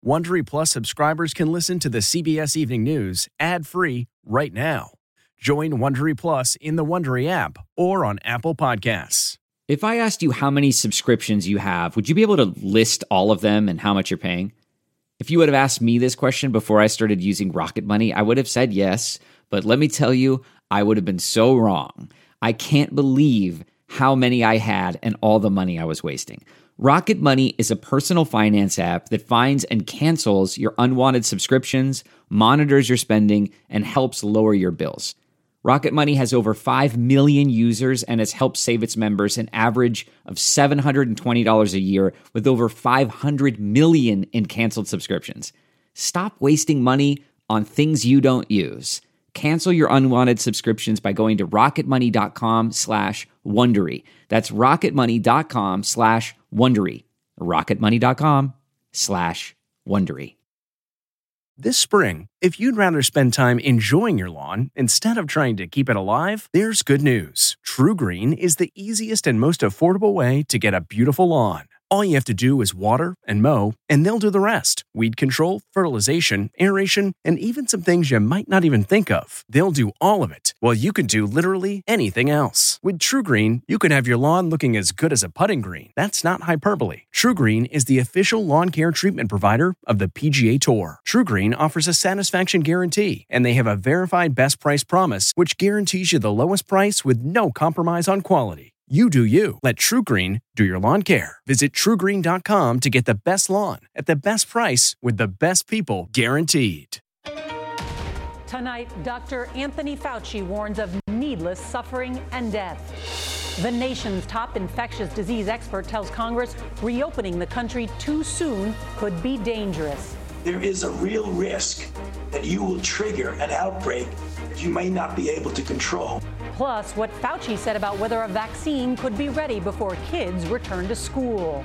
Wondery Plus subscribers can listen to the CBS Evening News ad-free right now. Join Wondery Plus in the Wondery app or on Apple Podcasts. If I asked you how many subscriptions you have, would you be able to list all of them and how much you're paying? If you would have asked me this question before I started using Rocket Money, I would have said yes, but let me tell you, I would have been so wrong. I can't believe how many I had and all the money I was wasting. Rocket Money is a personal finance app that finds and cancels your unwanted subscriptions, monitors your spending, and helps lower your bills. Rocket Money has over 5 million users and has helped save its members an average of $720 a year with over 500 million in canceled subscriptions. Stop wasting money on things you don't use. Cancel your unwanted subscriptions by going to rocketmoney.com/Wondery. That's rocketmoney.com/Wondery. rocketmoney.com/Wondery. This spring, if you'd rather spend time enjoying your lawn instead of trying to keep it alive, there's good news. True Green is the easiest and most affordable way to get a beautiful lawn. All you have to do is water and mow, and they'll do the rest. Weed control, fertilization, aeration, and even some things you might not even think of. They'll do all of it, while you can do literally anything else. With True Green, you can have your lawn looking as good as a putting green. That's not hyperbole. True Green is the official lawn care treatment provider of the PGA Tour. True Green offers a satisfaction guarantee, and they have a verified best price promise, which guarantees you the lowest price with no compromise on quality. You do you. Let True Green do your lawn care. Visit TrueGreen.com to get the best lawn at the best price with the best people guaranteed. Tonight, Dr. Anthony Fauci warns of needless suffering and death. The nation's top infectious disease expert tells Congress reopening the country too soon could be dangerous. There is a real risk that you will trigger an outbreak that you may not be able to control. Plus, what Fauci said about whether a vaccine could be ready before kids return to school.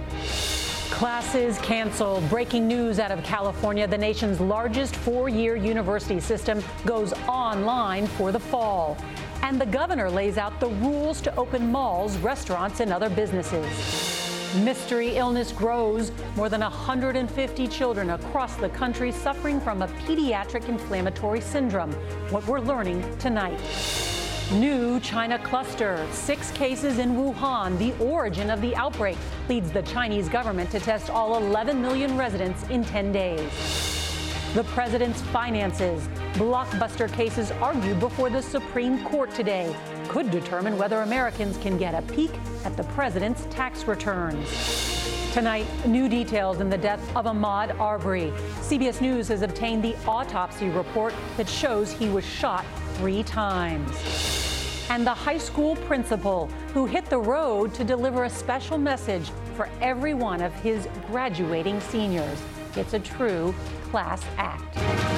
Classes canceled. Breaking news out of California. The nation's largest four-year university system goes online for the fall. And the governor lays out the rules to open malls, restaurants, and other businesses. Mystery illness grows. More than 150 children across the country suffering from a pediatric inflammatory syndrome. What we're learning tonight. New China cluster. 6 cases in Wuhan. The origin of the outbreak leads the Chinese government to test all 11 million residents in 10 days. The president's finances. Blockbuster cases argued before the Supreme Court today could determine whether Americans can get a peek at the president's tax returns. Tonight, new details in the death of Ahmaud Arbery. CBS News has obtained the autopsy report that shows he was shot 3 times. And the high school principal who hit the road to deliver a special message for every one of his graduating seniors. It's a true class act.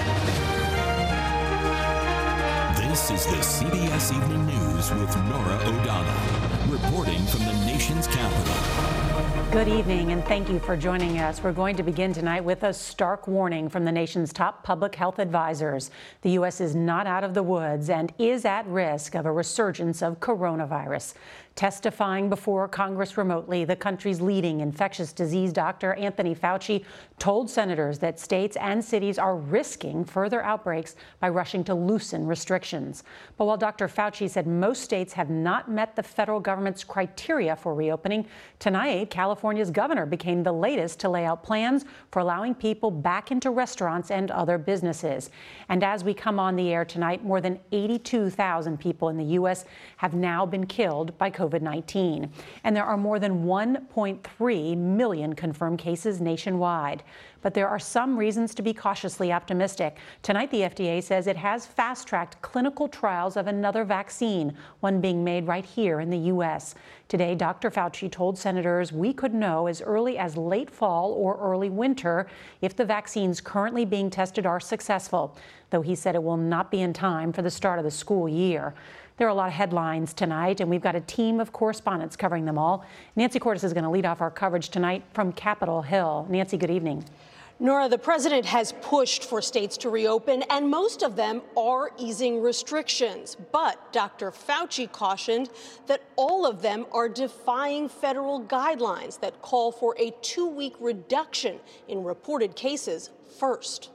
This is the CBS Evening News with Norah O'Donnell, reporting from the nation's capital. Good evening, and thank you for joining us. We're going to begin tonight with a stark warning from the nation's top public health advisors. The U.S. is not out of the woods and is at risk of a resurgence of coronavirus. Testifying before Congress remotely, the country's leading infectious disease doctor, Anthony Fauci, told senators that states and cities are risking further outbreaks by rushing to loosen restrictions. But while Dr. Fauci said most states have not met the federal government's criteria for reopening, tonight, California's governor became the latest to lay out plans for allowing people back into restaurants and other businesses. And as we come on the air tonight, more than 82,000 people in the U.S. have now been killed by COVID-19. And there are more than 1.3 million confirmed cases nationwide. But there are some reasons to be cautiously optimistic. Tonight, the FDA says it has fast-tracked clinical trials of another vaccine, one being made right here in the U.S. Today, Dr. Fauci told senators we could know as early as late fall or early winter if the vaccines currently being tested are successful, though he said it will not be in time for the start of the school year. There are a lot of headlines tonight, and we've got a team of correspondents covering them all. Nancy Cordes is going to lead off our coverage tonight from Capitol Hill. Nancy, good evening. Nora, the president has pushed for states to reopen, and most of them are easing restrictions. But Dr. Fauci cautioned that all of them are defying federal guidelines that call for a 2-week reduction in reported cases first.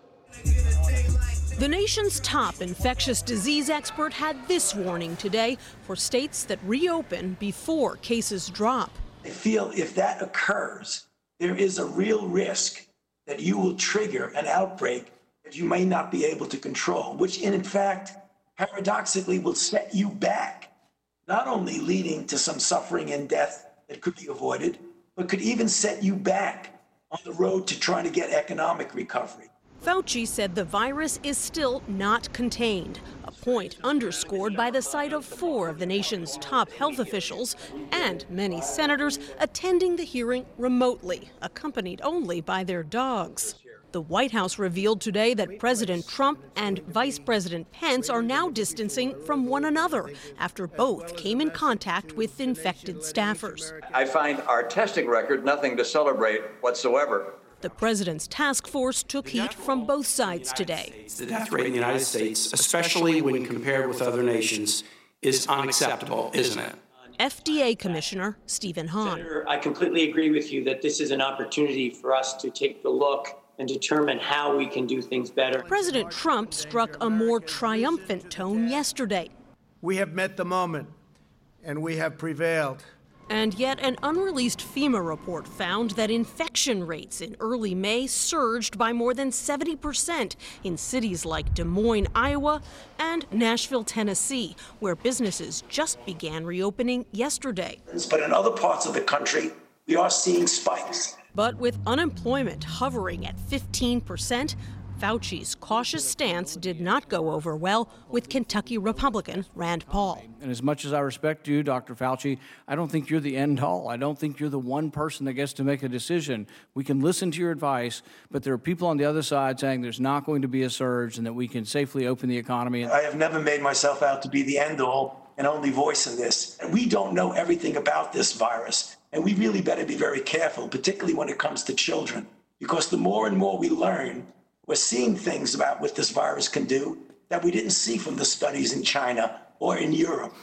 The nation's top infectious disease expert had this warning today for states that reopen before cases drop. I feel if that occurs, there is a real risk that you will trigger an outbreak that you may not be able to control, which in fact, paradoxically, will set you back, not only leading to some suffering and death that could be avoided, but could even set you back on the road to trying to get economic recovery. Fauci said the virus is still not contained, a point underscored by the sight of 4 of the nation's top health officials and many senators attending the hearing remotely, accompanied only by their dogs. The White House revealed today that President Trump and Vice President Pence are now distancing from one another after both came in contact with infected staffers. I find our testing record nothing to celebrate whatsoever. The president's task force took heat from both sides today. The death rate in the United States, especially when compared with other nations, is unacceptable, isn't it? FDA Commissioner Stephen Hahn. Senator, I completely agree with you that this is an opportunity for us to take the look and determine how we can do things better. President Trump struck a more triumphant tone yesterday. We have met the moment, and we have prevailed. And yet an unreleased FEMA report found that infection rates in early May surged by more than 70% in cities like Des Moines, Iowa, and Nashville, Tennessee, where businesses just began reopening yesterday. But in other parts of the country, we are seeing spikes. But with unemployment hovering at 15%, Fauci's cautious stance did not go over well with Kentucky Republican Rand Paul. And as much as I respect you, Dr. Fauci, I don't think you're the end all. I don't think you're the one person that gets to make a decision. We can listen to your advice, but there are people on the other side saying there's not going to be a surge and that we can safely open the economy. I have never made myself out to be the end all and only voice in this. And we don't know everything about this virus. And we really better be very careful, particularly when it comes to children, because the more and more we learn, we're seeing things about what this virus can do that we didn't see from the studies in China or in Europe.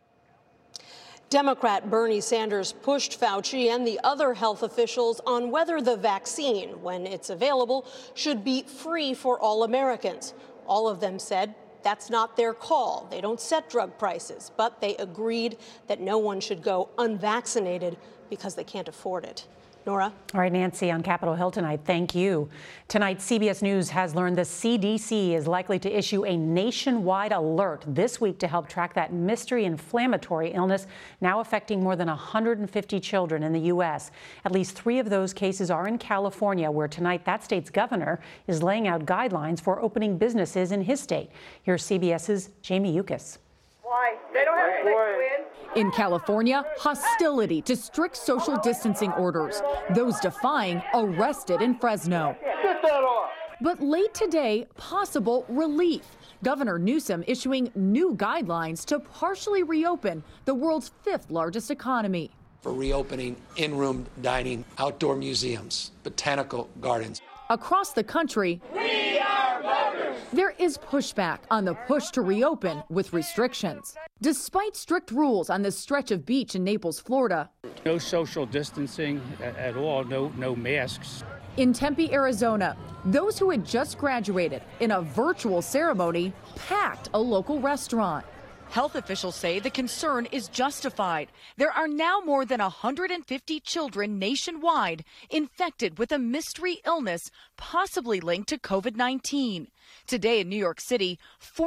Democrat Bernie Sanders pushed Fauci and the other health officials on whether the vaccine, when it's available, should be free for all Americans. All of them said that's not their call. They don't set drug prices, but they agreed that no one should go unvaccinated because they can't afford it. Nora? All right, Nancy, on Capitol Hill tonight, thank you. Tonight, CBS News has learned the CDC is likely to issue a nationwide alert this week to help track that mystery inflammatory illness now affecting more than 150 children in the U.S. At least 3 of those cases are in California, where tonight that state's governor is laying out guidelines for opening businesses in his state. Here's CBS's Jamie Yuccas. Why? They don't have to win. In California, hostility to strict social distancing orders. Those defying arrested in Fresno. Get that off. But late today, possible relief. Governor Newsom issuing new guidelines to partially reopen the world's 5th largest economy. For reopening in-room dining, outdoor museums, botanical gardens. Across the country, we are voters. There is pushback on the push to reopen with restrictions. Despite strict rules on this stretch of beach in Naples, Florida. No social distancing at all, no masks. In Tempe, Arizona, those who had just graduated in a virtual ceremony packed a local restaurant. Health officials say the concern is justified. There are now more than 150 children nationwide infected with a mystery illness possibly linked to COVID-19. Today in New York City,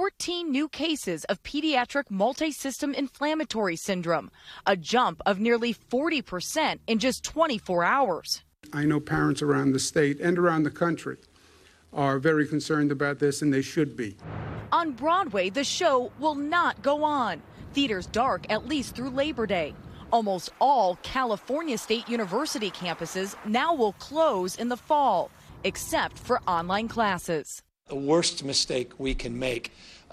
14 new cases of pediatric multisystem inflammatory syndrome, a jump of nearly 40% in just 24 hours. I know parents around the state and around the country are very concerned about this, and they should be. On Broadway, the show will not go on. Theaters dark at least through Labor Day. Almost all California State University campuses now will close in the fall, except for online classes. The worst mistake we can make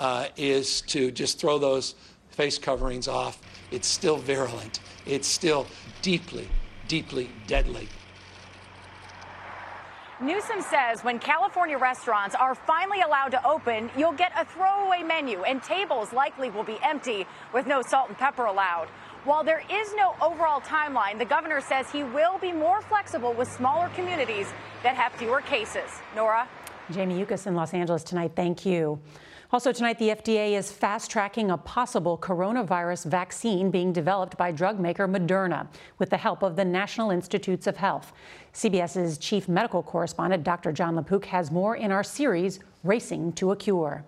is to just throw those face coverings off. It's still virulent. It's still deeply, deeply deadly. Newsom says when California restaurants are finally allowed to open, you'll get a throwaway menu and tables likely will be empty with no salt and pepper allowed. While there is no overall timeline, the governor says he will be more flexible with smaller communities that have fewer cases. Nora? Jamie Yuccas in Los Angeles tonight. Thank you. Also tonight, the FDA is fast-tracking a possible coronavirus vaccine being developed by drug maker Moderna with the help of the National Institutes of Health. CBS's chief medical correspondent, Dr. Jon LaPook, has more in our series, Racing to a Cure.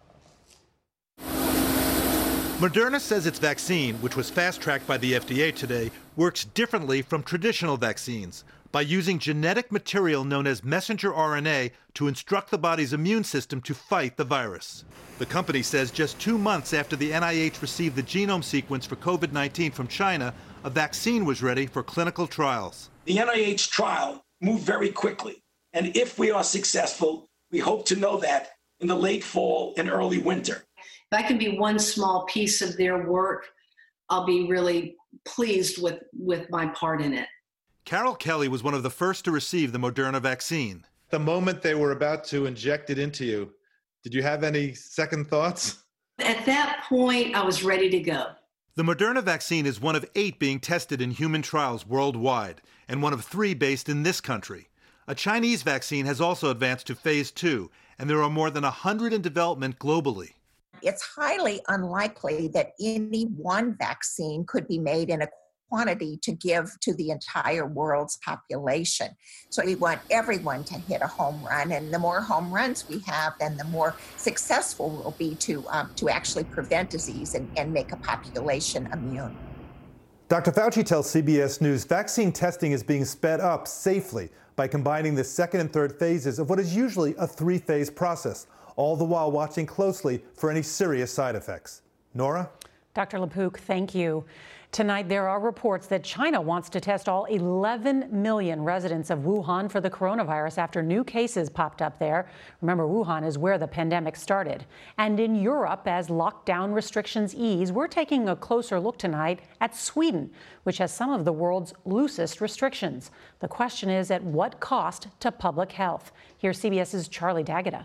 Moderna says its vaccine, which was fast-tracked by the FDA today, works differently from traditional vaccines by using genetic material known as messenger RNA to instruct the body's immune system to fight the virus. The company says just 2 months after the NIH received the genome sequence for COVID-19 from China, a vaccine was ready for clinical trials. The NIH trial moved very quickly, and if we are successful, we hope to know that in the late fall and early winter. If I can be one small piece of their work, I'll be really pleased with my part in it. Carol Kelly was one of the first to receive the Moderna vaccine. The moment they were about to inject it into you, did you have any second thoughts? At that point, I was ready to go. The Moderna vaccine is one of 8 being tested in human trials worldwide, and one of 3 based in this country. A Chinese vaccine has also advanced to phase 2, and there are more than 100 in development globally. It's highly unlikely that any one vaccine could be made in a quantity to give to the entire world's population. So we want everyone to hit a home run, and the more home runs we have, then the more successful we'll be to actually prevent disease and make a population immune. Dr. Fauci tells CBS News vaccine testing is being sped up safely by combining the second and third phases of what is usually a 3-phase process, all the while watching closely for any serious side effects. Nora? Dr. LaPook, thank you. Tonight, there are reports that China wants to test all 11 million residents of Wuhan for the coronavirus after new cases popped up there. Remember, Wuhan is where the pandemic started. And in Europe, as lockdown restrictions ease, we're taking a closer look tonight at Sweden, which has some of the world's loosest restrictions. The question is, at what cost to public health? Here's CBS's Charlie D'Agata.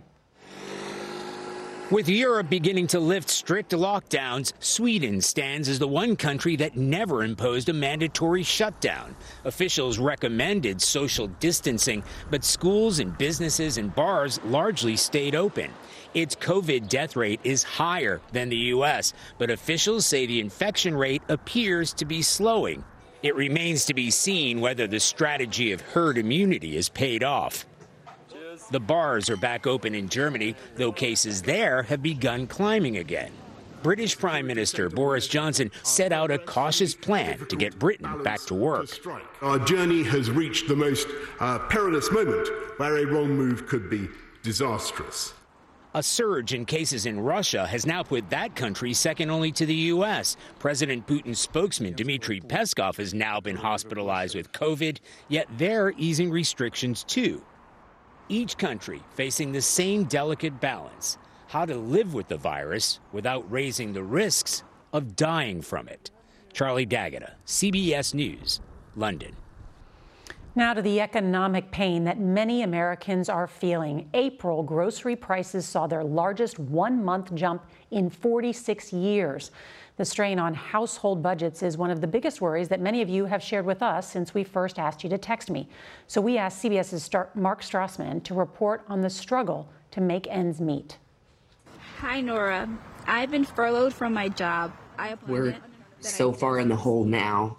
With Europe beginning to lift strict lockdowns, Sweden stands as the one country that never imposed a mandatory shutdown. Officials recommended social distancing, but schools and businesses and bars largely stayed open. Its COVID death rate is higher than the U.S., but officials say the infection rate appears to be slowing. It remains to be seen whether the strategy of herd immunity is paid off. The bars are back open in Germany, though cases there have begun climbing again. British Prime Minister Boris Johnson set out a cautious plan to get Britain back to work. Our journey has reached the most perilous moment where a wrong move could be disastrous. A surge in cases in Russia has now put that country second only to the U.S. President Putin's spokesman Dmitry Peskov has now been hospitalized with COVID, yet they're easing restrictions too. Each country facing the same delicate balance, how to live with the virus without raising the risks of dying from it. Charlie D'Agata, CBS News, London. Now to the economic pain that many Americans are feeling. April grocery prices saw their largest one-month jump in 46 years. The strain on household budgets is one of the biggest worries that many of you have shared with us since we first asked you to text me. So we asked CBS's Mark Strassman to report on the struggle to make ends meet. Hi, Nora. I've been furloughed from my job. We're so far in the hole now.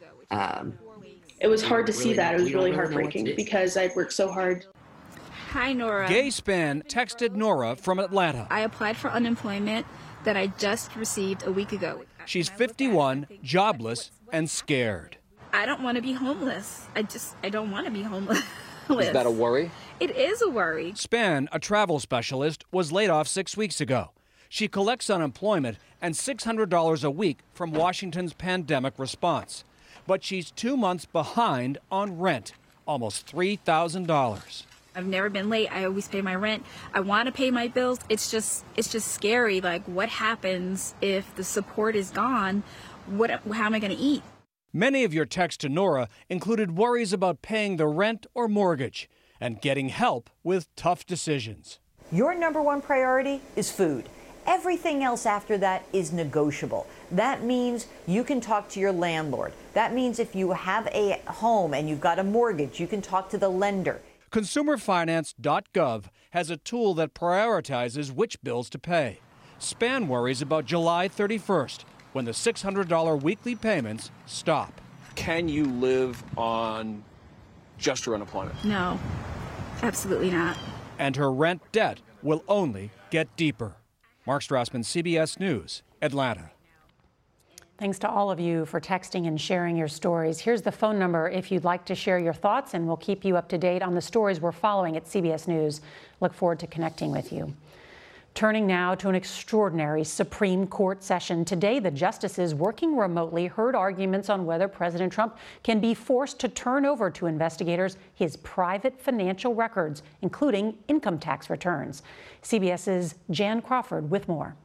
It was hard to see that. It was really heartbreaking because I'd worked so hard. Hi, Nora. Gay Span texted Nora from Atlanta. I applied for unemployment that I just received a week ago. She's 51, jobless, and scared. I don't want to be homeless. I don't want to be homeless. Is that a worry? It is a worry. Span, a travel specialist, was laid off 6 weeks ago. She collects unemployment and $600 a week from Washington's pandemic response. But she's 2 months behind on rent, almost $3,000. I've never been late. I always pay my rent. I want to pay my bills. It's just scary. Like, what happens if the support is gone? How am I going to eat? Many of your texts to Nora included worries about paying the rent or mortgage. and getting help with tough decisions. Your number one priority is food. Everything else after that is negotiable. That means you can talk to your landlord. That means if you have a home and you've got a mortgage, you can talk to the lender. ConsumerFinance.gov has a tool that prioritizes which bills to pay. Span worries about July 31st, when the $600 weekly payments stop. Can you live on just your unemployment? No, absolutely not. And her rent debt will only get deeper. Mark Strassman, CBS News, Atlanta. Thanks to all of you for texting and sharing your stories. Here's the phone number if you'd like to share your thoughts, and we'll keep you up to date on the stories we're following at CBS News. Look forward to connecting with you. Turning now to an extraordinary Supreme Court session. Today, the justices working remotely heard arguments on whether President Trump can be forced to turn over to investigators his private financial records, including income tax returns. CBS's Jan Crawford with more.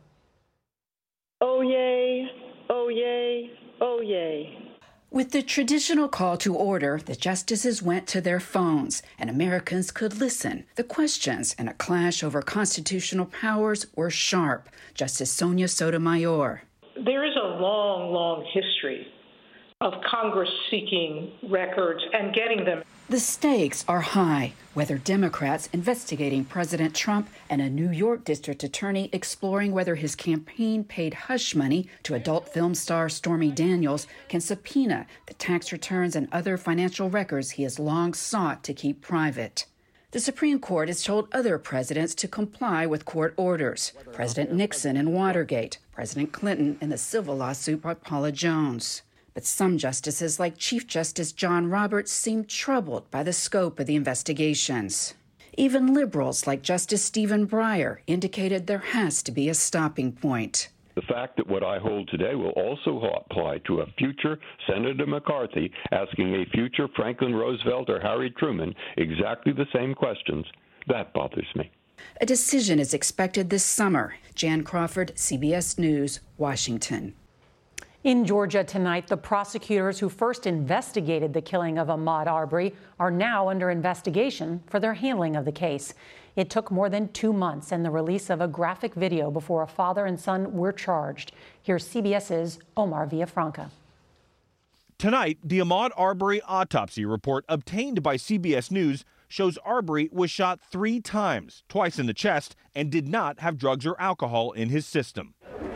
Oh, yay. Oh, yay. Oh, yay. With the traditional call to order, the justices went to their phones, and Americans could listen. The questions and a clash over constitutional powers were sharp. Justice Sonia Sotomayor. There is a long, long history of Congress seeking records and getting them. The stakes are high. Whether Democrats investigating President Trump and a New York district attorney exploring whether his campaign paid hush money to adult film star Stormy Daniels can subpoena the tax returns and other financial records he has long sought to keep private. The Supreme Court has told other presidents to comply with court orders. President Nixon in Watergate, President Clinton in the civil lawsuit by Paula Jones. But some justices, like Chief Justice John Roberts, seem troubled by the scope of the investigations. Even liberals like Justice Stephen Breyer indicated there has to be a stopping point. The fact that what I hold today will also apply to a future Senator McCarthy asking a future Franklin Roosevelt or Harry Truman exactly the same questions, that bothers me. A decision is expected this summer. Jan Crawford, CBS News, Washington. In Georgia tonight, the prosecutors who first investigated the killing of Ahmaud Arbery are now under investigation for their handling of the case. It took more than 2 months and the release of a graphic video before a father and son were charged. Here's CBS's Omar Villafranca. Tonight, the Ahmaud Arbery autopsy report obtained by CBS News shows Arbery was shot 3 times, twice in the chest, and did not have drugs or alcohol in his system.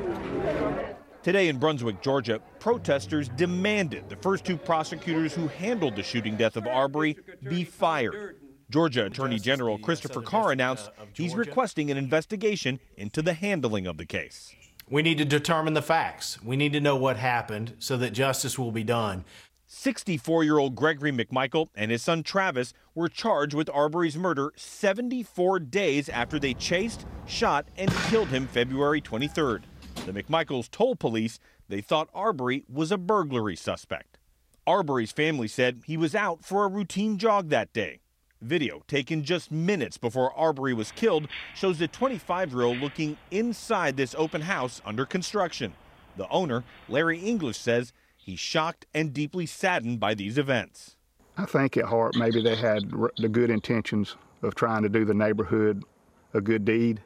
Today in Brunswick, Georgia, protesters demanded the first 2 prosecutors who handled the shooting death of Arbery be fired. Georgia Attorney General Christopher Carr announced he's requesting an investigation into the handling of the case. We need to determine the facts. We need to know what happened so that justice will be done. 64-year-old Gregory McMichael and his son Travis were charged with Arbery's murder 74 days after they chased, shot, and killed him February 23rd. The McMichaels told police they thought Arbery was a burglary suspect. Arbery's family said he was out for a routine jog that day. Video taken just minutes before Arbery was killed shows the 25-year-old looking inside this open house under construction. The owner, Larry English, says he's shocked and deeply saddened by these events. I think at heart maybe they had the good intentions of trying to do the neighborhood a good deed.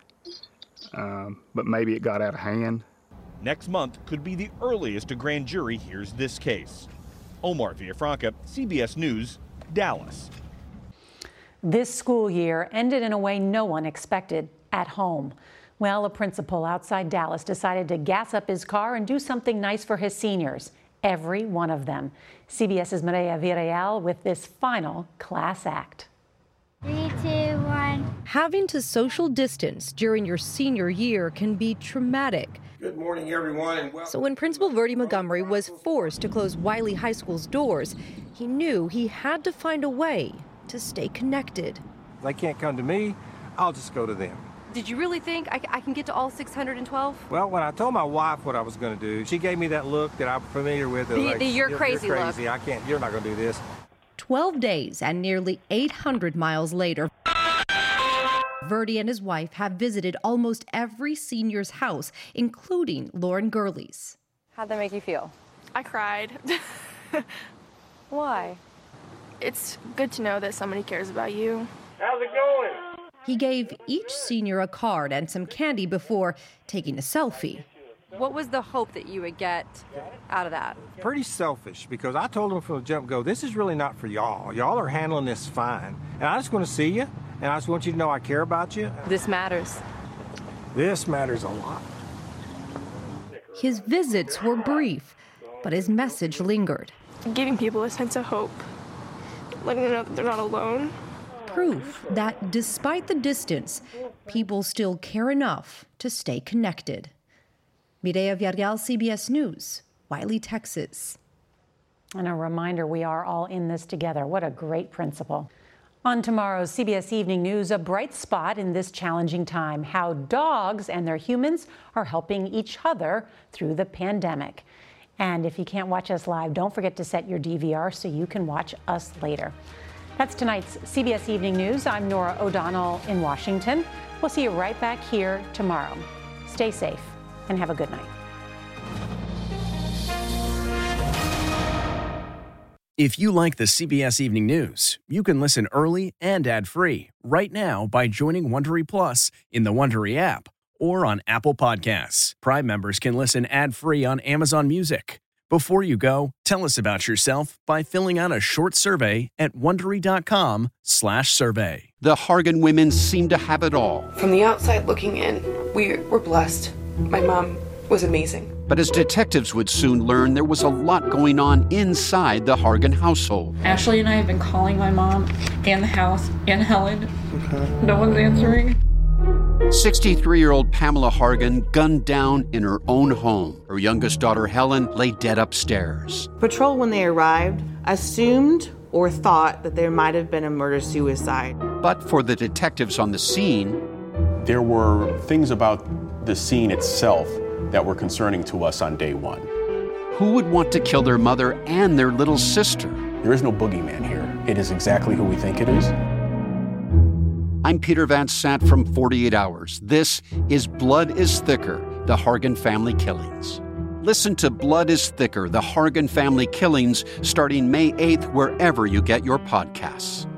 But maybe it got out of hand. Next month could be the earliest a grand jury hears this case. Omar Villafranca, CBS News, Dallas. This school year ended in a way no one expected, at home. Well, a principal outside Dallas decided to gas up his car and do something nice for his seniors, every one of them. CBS's Maria Villarreal with this final class act. 3, 2, 1. Having to social distance during your senior year can be traumatic. Good morning, everyone. And so when Principal Verdi Montgomery was forced to close Wiley High School's doors, he knew he had to find a way to stay connected. They can't come to me, I'll just go to them. Did you really think I can get to all 612? Well, when I told my wife what I was going to do, she gave me that look that I'm familiar with. You're crazy look. I can't, you're not going to do this. 12 days and nearly 800 miles later, Verdi and his wife have visited almost every senior's house, including Lauren Gurley's. How'd that make you feel? I cried. Why? It's good to know that somebody cares about you. How's it going? He gave each senior a card and some candy before taking a selfie. What was the hope that you would get out of that? Pretty selfish, because I told them from the jump-go, this is really not for y'all. Y'all are handling this fine. And I just want to see you, and I just want you to know I care about you. This matters. This matters a lot. His visits were brief, but his message lingered. Giving people a sense of hope, letting them know that they're not alone. Proof that despite the distance, people still care enough to stay connected. Mireya Villarreal, CBS News, Wiley, Texas. And a reminder, we are all in this together. What a great principle. On tomorrow's CBS Evening News, a bright spot in this challenging time, how dogs and their humans are helping each other through the pandemic. And if you can't watch us live, don't forget to set your DVR so you can watch us later. That's tonight's CBS Evening News. I'm Norah O'Donnell in Washington. We'll see you right back here tomorrow. Stay safe and have a good night. If you like the CBS Evening News, you can listen early and ad-free right now by joining Wondery Plus in the Wondery app or on Apple Podcasts. Prime members can listen ad-free on Amazon Music. Before you go, tell us about yourself by filling out a short survey at Wondery.com/survey. The Hargan women seem to have it all. From the outside looking in, we were blessed. My mom was amazing. But as detectives would soon learn, there was a lot going on inside the Hargan household. Ashley and I have been calling my mom and the house and Helen. Okay. No one's answering. 63-year-old Pamela Hargan gunned down in her own home. Her youngest daughter, Helen, lay dead upstairs. Patrol, when they arrived, assumed or thought that there might have been a murder-suicide. But for the detectives on the scene, there were things about the scene itself that were concerning to us on day one. Who would want to kill their mother and their little sister? There is no boogeyman here. It is exactly who we think it is. I'm Peter Van Sant from 48 Hours. This is Blood is Thicker, the Hargan family killings. Listen to Blood is Thicker, the Hargan family killings, starting May 8th, wherever you get your podcasts.